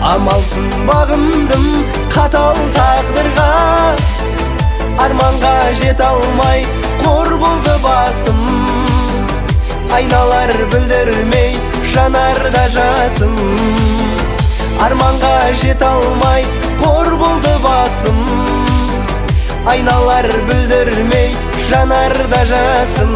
Амалсыз бағындым қатал тағдырға, арманға жете алмай қор болды басым. Айналар білдірмей жанарда жасым, арманға жете алмай қор болды басым. Айналар білдірмей жанарда жасым.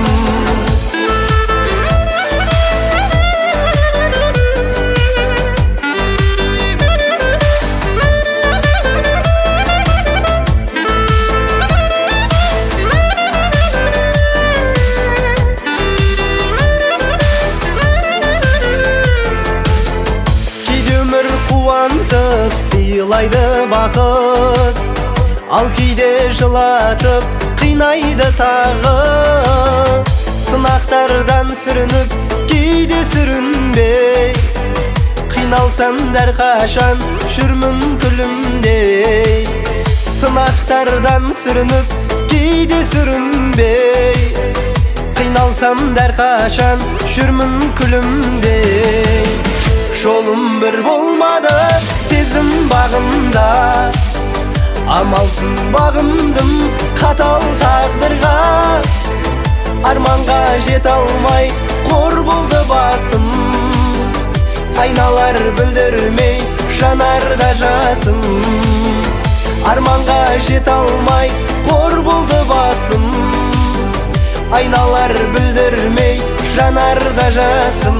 Қуантып сыйлайды бақыт, ал кейде жылатып қинайды тағы. Сынақтардан сүрініп кейде сүрінбей, қиналсам дәрқашан жүрмін күлімдей. Сынақтардан сүрініп кейде сүрінбей, қиналсам дәрқашан жүрмін күлімдей. Жолым бір болмады сезім бағында, амалсыз бағындым қатал тағдырға, арманға жете алмай қор болды басым. Айналар білдірмей жанарда жасым, арманға жете алмай қор болды басым. Айналар білдірмей жанарда жасым.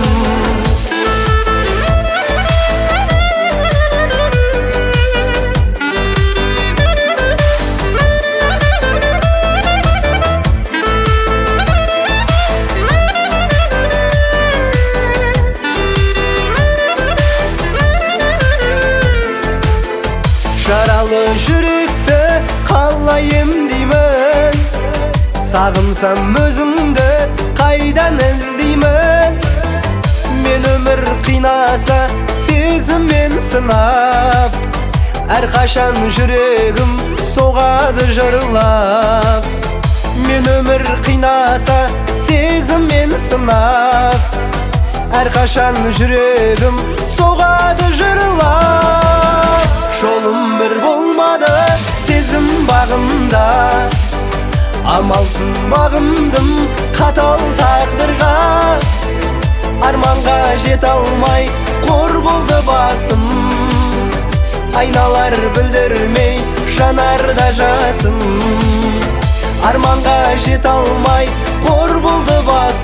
Жаралы жүректі қалай емдеймін, сағынсам өзімді қайдан іздеймін. Мен өмір қинаса сезіммен сынап, әрқашан жүрегім соғады жырлап. Мен өмір қинаса сезіммен сынап, әрқашан жүрегім соғады жырлап. Жолым бір болмады сезім бағында, амалсыз бағындым қатал тағдырға, арманға жете алмай қор болды басым. Айналар білдірмей жанарда жасым, арманға жете алмай қор болды басым.